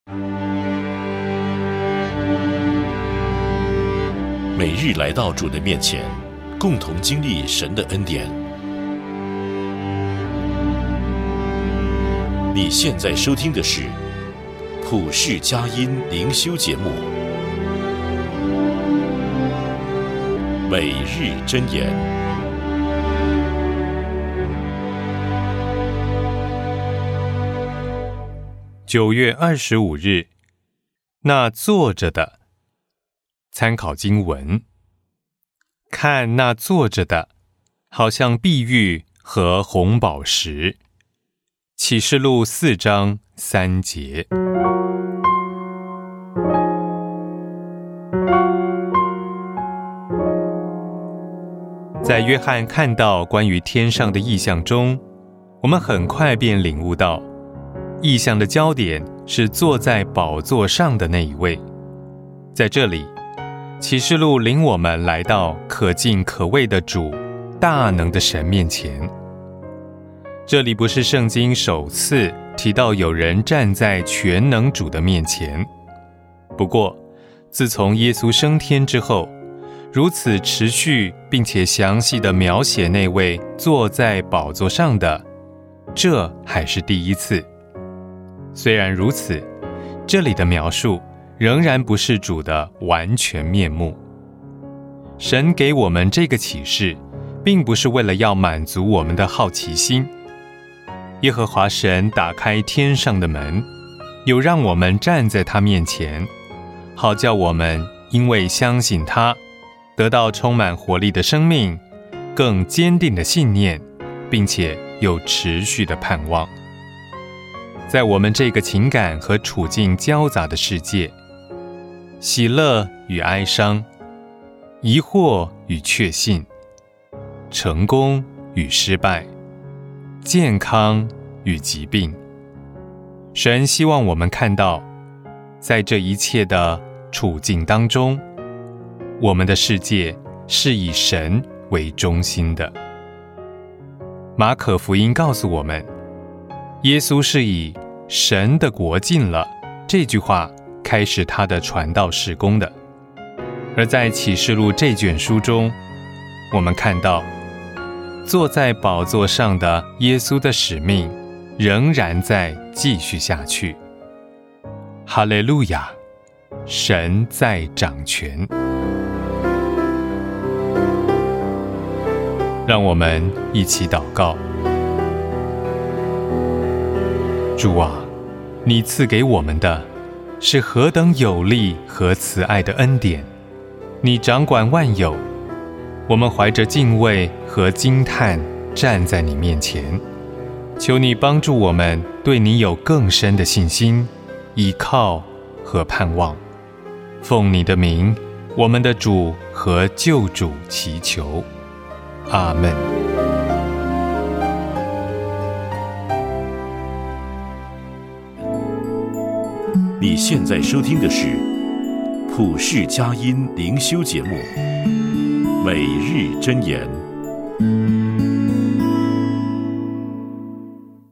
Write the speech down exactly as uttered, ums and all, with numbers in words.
每日来到主的面前，共同经历神的恩典。你现在收听的是普世佳音灵修节目，每日箴言。 九月二十五日，那坐着的。参考经文，看那坐着的，好像碧玉和红宝石。启示录四章三节。在约翰看到关于天上的异象中，我们很快便领悟到，异象的焦点是坐在宝座上的那一位。在这里，启示录领我们来到可敬可畏的主，大能的神面前。这里不是圣经首次提到有人站在全能主的面前，不过自从耶稣升天之后，如此持续并且详细地描写那位坐在宝座上的，这还是第一次。虽然如此，这里的描述仍然不是主的完全面目。神给我们这个启示，并不是为了要满足我们的好奇心。耶和华神打开天上的门，有让我们站在他面前，好叫我们因为相信他，得到充满活力的生命，更坚定的信念，并且有持续的盼望。在我们这个情感和处境交杂的世界，喜乐与哀伤，疑惑与确信，成功与失败，健康与疾病，神希望我们看到，在这一切的处境当中，我们的世界是以神为中心的。马可福音告诉我们，耶稣是以神的国近了这句话开始他的传道事工的。而在启示录这卷书中，我们看到坐在宝座上的耶稣的使命仍然在继续下去。哈利路亚，神在掌权。让我们一起祷告。主啊，你赐给我们的是何等有力和慈爱的恩典，你掌管万有，我们怀着敬畏和惊叹站在你面前，求你帮助我们对你有更深的信心、依靠和盼望。奉你的名，我们的主和救主祈求，阿们。 你现在收听的是普世佳音灵修节目，每日箴言。